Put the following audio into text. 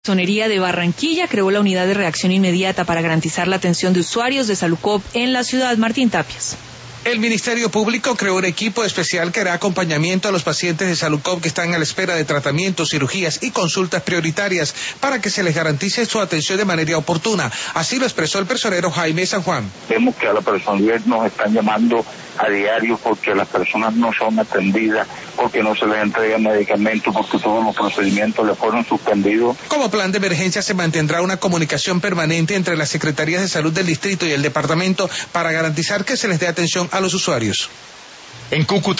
Personería de Barranquilla creó la unidad de reacción inmediata para garantizar la atención de usuarios de Salucop en la ciudad. Martín Tapias. El Ministerio Público creó un equipo especial que hará acompañamiento a los pacientes de Salucop que están a la espera de tratamientos, cirugías y consultas prioritarias para que se les garantice su atención de manera oportuna. Así lo expresó el personero Jaime San Juan. Vemos que a la personalidad nos están llamando a diario porque las personas no son atendidas, porque no se les entrega medicamentos, porque todos los procedimientos les fueron suspendidos. Como plan de emergencia se mantendrá una comunicación permanente entre las Secretarías de Salud del Distrito y el Departamento para garantizar que se les dé atención a los usuarios. En Cúcuta